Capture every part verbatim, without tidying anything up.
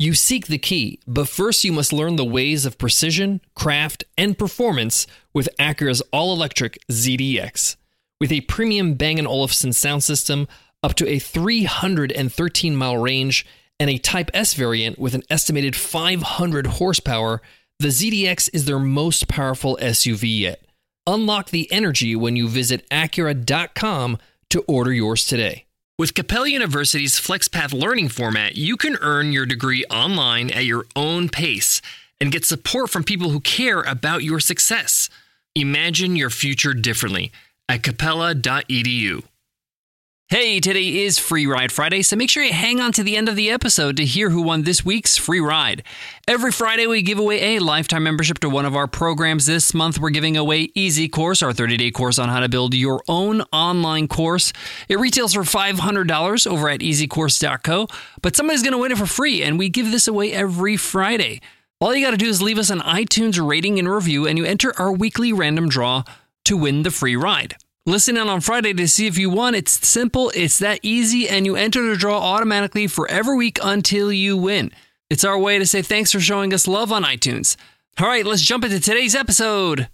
You seek the key, but first you must learn the ways of precision, craft, and performance with Acura's all-electric Z D X. With a premium Bang and Olufsen sound system, up to a three hundred thirteen mile range, and a Type S variant with an estimated five hundred horsepower, the Z D X is their most powerful S U V yet. Unlock the energy when you visit Acura dot com to order yours today. With Capella University's FlexPath learning format, you can earn your degree online at your own pace and get support from people who care about your success. Imagine your future differently at capella dot e d u. Hey, today is Free Ride Friday, so make sure you hang on to the end of the episode to hear who won this week's free ride. Every Friday, we give away a lifetime membership to one of our programs. This month, we're giving away Easy Course, our thirty-day course on how to build your own online course. It retails for five hundred dollars over at easy course dot co, but somebody's going to win it for free, and we give this away every Friday. All you got to do is leave us an iTunes rating and review, and you enter our weekly random draw to win the free ride. Listen in on Friday to see if you won. It's simple, it's that easy, and you enter the draw automatically for every week until you win. It's our way to say thanks for showing us love on iTunes. All right, let's jump into today's episode.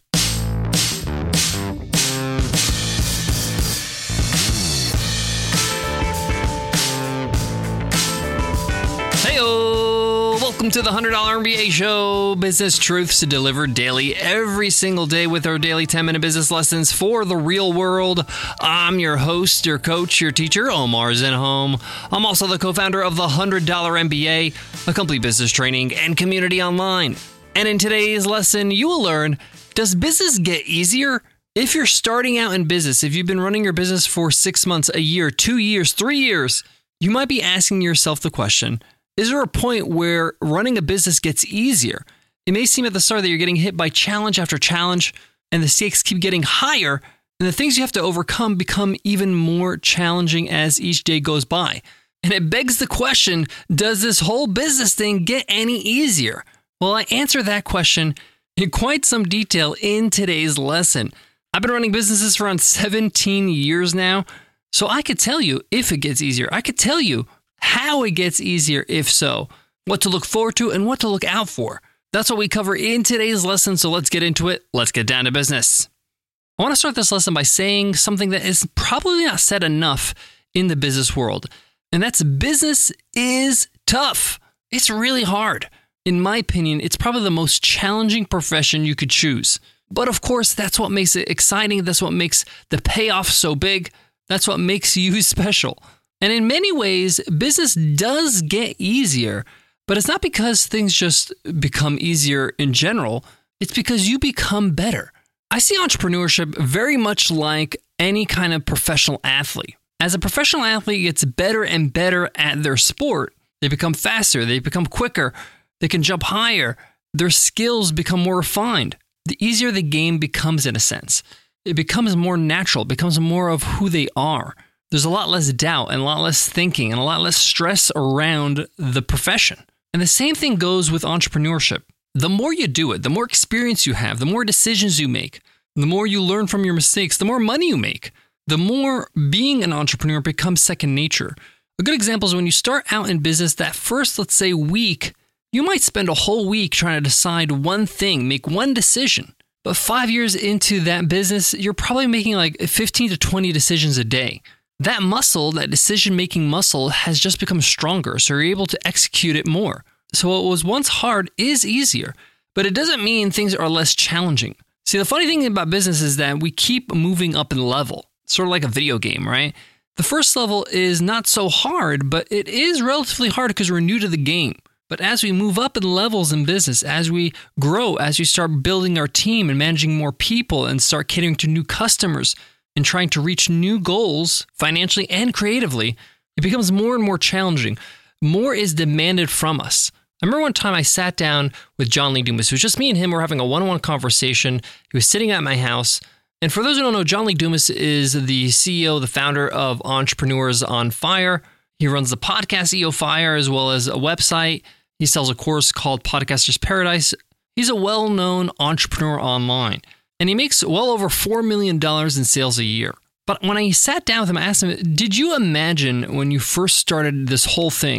Hey-o! Welcome to the one hundred dollar M B A Show. Business truths delivered daily every single day with our daily ten minute business lessons for the real world. I'm your host, your coach, your teacher, Omar Zenhom. I'm also the co-founder of the one hundred dollar M B A, a complete business training and community online. And in today's lesson, you will learn, does business get easier? If you're starting out in business, if you've been running your business for six months, a year, two years, three years, you might be asking yourself the question, is there a point where running a business gets easier? It may seem at the start that you're getting hit by challenge after challenge, and the stakes keep getting higher, and the things you have to overcome become even more challenging as each day goes by. And it begs the question, does this whole business thing get any easier? Well, I answer that question in quite some detail in today's lesson. I've been running businesses for around seventeen years now, so I could tell you if it gets easier. I could tell you how it gets easier, if so, what to look forward to, and what to look out for. That's what we cover in today's lesson, so let's get into it. Let's get down to business. I want to start this lesson by saying something that is probably not said enough in the business world, and that's business is tough. It's really hard. In my opinion, it's probably the most challenging profession you could choose. But of course, that's what makes it exciting. That's what makes the payoff so big. That's what makes you special. And in many ways, business does get easier, but it's not because things just become easier in general. It's because you become better. I see entrepreneurship very much like any kind of professional athlete. As a professional athlete gets better and better at their sport, they become faster, they become quicker, they can jump higher, their skills become more refined. The easier the game becomes in a sense. It becomes more natural, it becomes more of who they are. There's a lot less doubt and a lot less thinking and a lot less stress around the profession. And the same thing goes with entrepreneurship. The more you do it, the more experience you have, the more decisions you make, the more you learn from your mistakes, the more money you make, the more being an entrepreneur becomes second nature. A good example is when you start out in business, that first, let's say, week, you might spend a whole week trying to decide one thing, make one decision. But five years into that business, you're probably making like fifteen to twenty decisions a day. That muscle, that decision-making muscle, has just become stronger, so you're able to execute it more. So what was once hard is easier, but it doesn't mean things are less challenging. See, the funny thing about business is that we keep moving up in level, sort of like a video game, right? The first level is not so hard, but it is relatively hard because we're new to the game. But as we move up in levels in business, as we grow, as we start building our team and managing more people and start catering to new customers, and trying to reach new goals financially and creatively, it becomes more and more challenging. More is demanded from us. I remember one time I sat down with John Lee Dumas. It was just me and him. We're having a one-on-one conversation. He was sitting at my house. And for those who don't know, John Lee Dumas is the C E O, the founder of Entrepreneurs on Fire. He runs the podcast E O Fire as well as a website. He sells a course called Podcaster's Paradise. He's a well-known entrepreneur online. And he makes well over four million dollars in sales a year. But when I sat down with him, I asked him, did you imagine when you first started this whole thing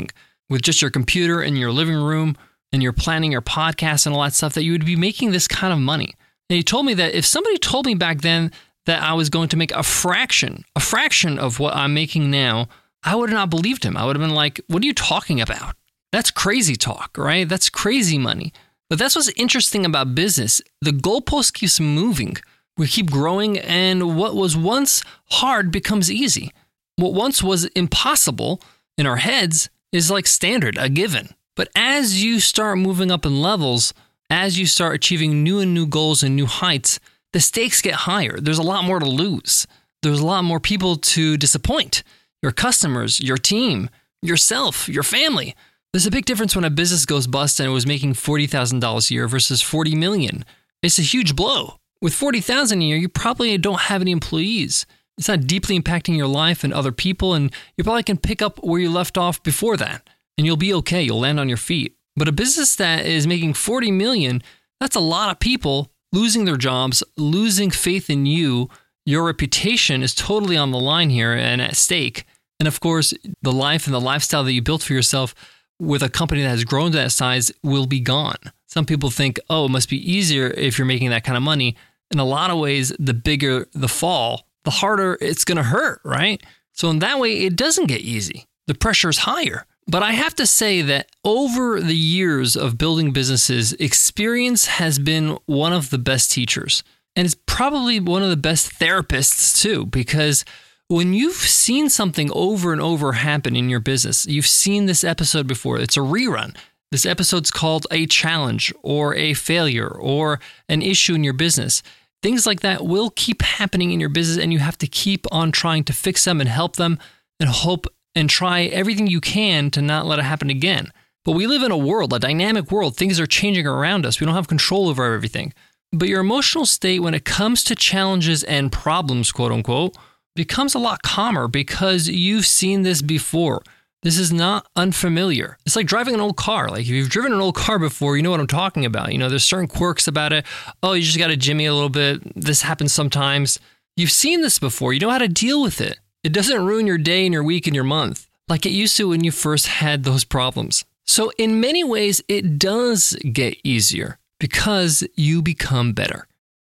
with just your computer in your living room and you're planning your podcast and all that stuff, that you would be making this kind of money. And he told me that if somebody told me back then that I was going to make a fraction, a fraction of what I'm making now, I would have not believed him. I would have been like, what are you talking about? That's crazy talk, right? That's crazy money. But that's what's interesting about business. The goalpost keeps moving. We keep growing, and what was once hard becomes easy. What once was impossible in our heads is like standard, a given. But as you start moving up in levels, as you start achieving new and new goals and new heights, the stakes get higher. There's a lot more to lose. There's a lot more people to disappoint. Your customers, your team, yourself, your family. There's a big difference when a business goes bust and it was making forty thousand dollars a year versus forty million dollars. It's a huge blow. With forty thousand dollars a year, you probably don't have any employees. It's not deeply impacting your life and other people, and you probably can pick up where you left off before that, and you'll be okay. You'll land on your feet. But a business that is making forty million dollars, that's a lot of people losing their jobs, losing faith in you. Your reputation is totally on the line here and at stake. And of course, the life and the lifestyle that you built for yourself with a company that has grown to that size will be gone. Some people think, oh, it must be easier if you're making that kind of money. In a lot of ways, the bigger the fall, the harder it's going to hurt, right? So in that way, it doesn't get easy. The pressure is higher. But I have to say that over the years of building businesses, experience has been one of the best teachers. And it's probably one of the best therapists too, because when you've seen something over and over happen in your business, you've seen this episode before, it's a rerun. This episode's called a challenge or a failure or an issue in your business. Things like that will keep happening in your business, and you have to keep on trying to fix them and help them and hope and try everything you can to not let it happen again. But we live in a world, a dynamic world. Things are changing around us. We don't have control over everything. But your emotional state when it comes to challenges and problems, quote unquote, becomes a lot calmer because you've seen this before. This is not unfamiliar. It's like driving an old car. Like if you've driven an old car before, you know what I'm talking about. You know, there's certain quirks about it. Oh, you just got to jimmy a little bit. This happens sometimes. You've seen this before. You know how to deal with it. It doesn't ruin your day and your week and your month like it used to when you first had those problems. So in many ways, it does get easier because you become better.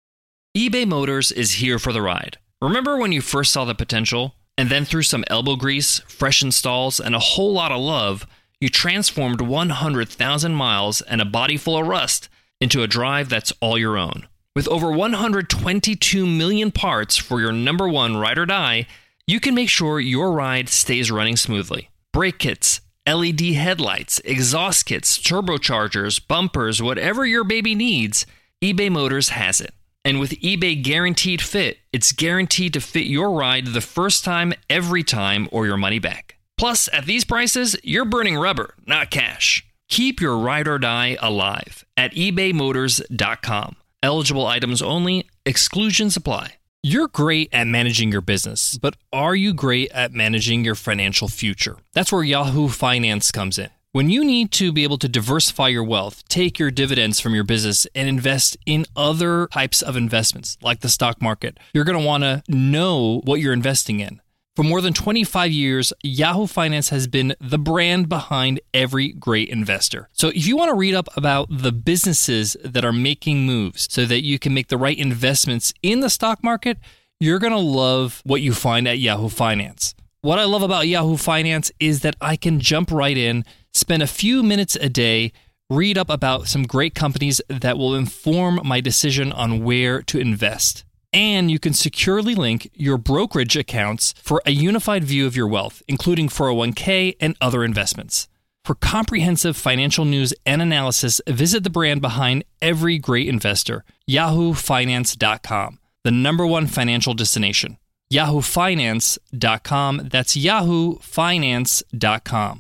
eBay Motors is here for the ride. Remember when you first saw the potential? And then through some elbow grease, fresh installs, and a whole lot of love, you transformed one hundred thousand miles and a body full of rust into a drive that's all your own. With over one hundred twenty-two million parts for your number one ride or die, you can make sure your ride stays running smoothly. Brake kits, L E D headlights, exhaust kits, turbochargers, bumpers, whatever your baby needs, eBay Motors has it. And with eBay Guaranteed Fit, it's guaranteed to fit your ride the first time, every time, or your money back. Plus, at these prices, you're burning rubber, not cash. Keep your ride or die alive at ebay motors dot com. Eligible items only. Exclusions apply. You're great at managing your business, but are you great at managing your financial future? That's where Yahoo Finance comes in. When you need to be able to diversify your wealth, take your dividends from your business and invest in other types of investments like the stock market, you're going to want to know what you're investing in. For more than twenty-five years, Yahoo Finance has been the brand behind every great investor. So if you want to read up about the businesses that are making moves so that you can make the right investments in the stock market, you're going to love what you find at Yahoo Finance. What I love about Yahoo Finance is that I can jump right in, spend a few minutes a day, read up about some great companies that will inform my decision on where to invest. And you can securely link your brokerage accounts for a unified view of your wealth, including four oh one k and other investments. For comprehensive financial news and analysis, visit the brand behind every great investor, yahoo finance dot com, the number one financial destination. yahoo finance dot com. That's yahoo finance dot com.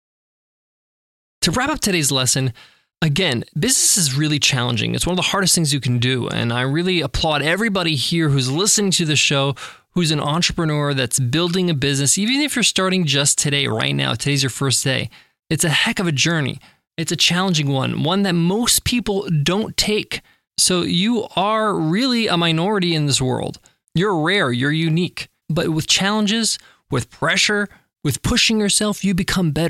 To wrap up today's lesson, again, business is really challenging. It's one of the hardest things you can do. And I really applaud everybody here who's listening to the show, who's an entrepreneur that's building a business. Even if you're starting just today, right now, today's your first day. It's a heck of a journey. It's a challenging one, one that most people don't take. So you are really a minority in this world. You're rare, you're unique. But with challenges, with pressure, with pushing yourself, you become better.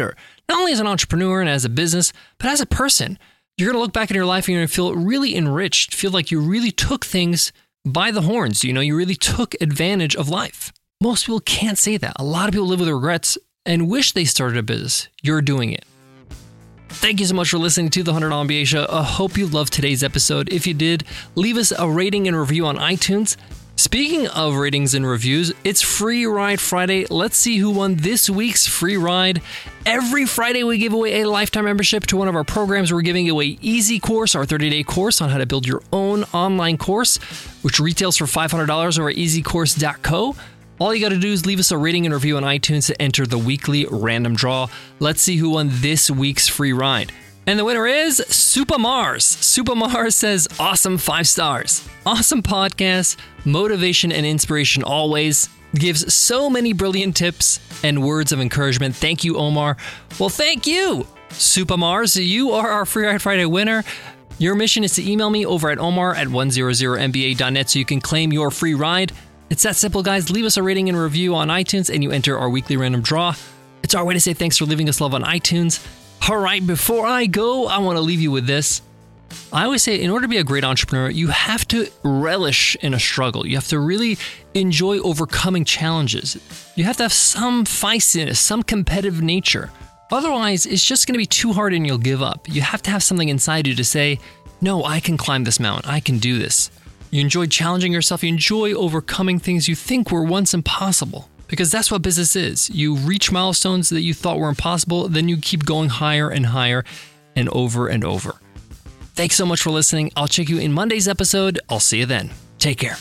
not only as an entrepreneur and as a business, but as a person. You're going to look back in your life and you're going to feel really enriched, feel like you really took things by the horns. You know, you really took advantage of life. Most people can't say that. A lot of people live with regrets and wish they started a business. You're doing it. Thank you so much for listening to the one hundred dollar M B A Show. I hope you loved today's episode. If you did, leave us a rating and review on iTunes. Speaking of ratings and reviews, it's Free Ride Friday. Let's see who won this week's free ride. Every Friday, we give away a lifetime membership to one of our programs. We're giving away Easy Course, our thirty-day course on how to build your own online course, which retails for five hundred dollars over at easy course dot co. All you got to do is leave us a rating and review on iTunes to enter the weekly random draw. Let's see who won this week's free ride. And the winner is Super Mars. Super Mars says, awesome five stars. Awesome podcast, motivation and inspiration always. Gives so many brilliant tips and words of encouragement. Thank you, Omar. Well, thank you, Super Mars. You are our Free Ride Friday winner. Your mission is to email me over at omar at one hundred m b a dot net so you can claim your free ride. It's that simple, guys. Leave us a rating and review on iTunes and you enter our weekly random draw. It's our way to say thanks for leaving us love on iTunes. All right, before I go, I want to leave you with this. I always say in order to be a great entrepreneur, you have to relish in a struggle. You have to really enjoy overcoming challenges. You have to have some feistiness, some competitive nature. Otherwise, it's just going to be too hard and you'll give up. You have to have something inside you to say, no, I can climb this mountain. I can do this. You enjoy challenging yourself. You enjoy overcoming things you think were once impossible. Because that's what business is. You reach milestones that you thought were impossible, then you keep going higher and higher and over and over. Thanks so much for listening. I'll check you in Monday's episode. I'll see you then. Take care.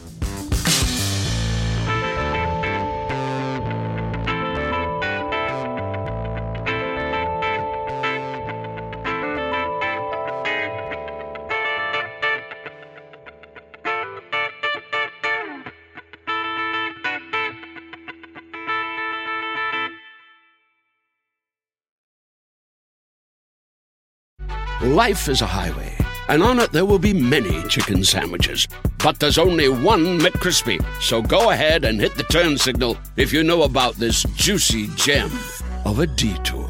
Life is a highway, and on it there will be many chicken sandwiches. But there's only one McCrispy. So go ahead and hit the turn signal if you know about this juicy gem of a detour.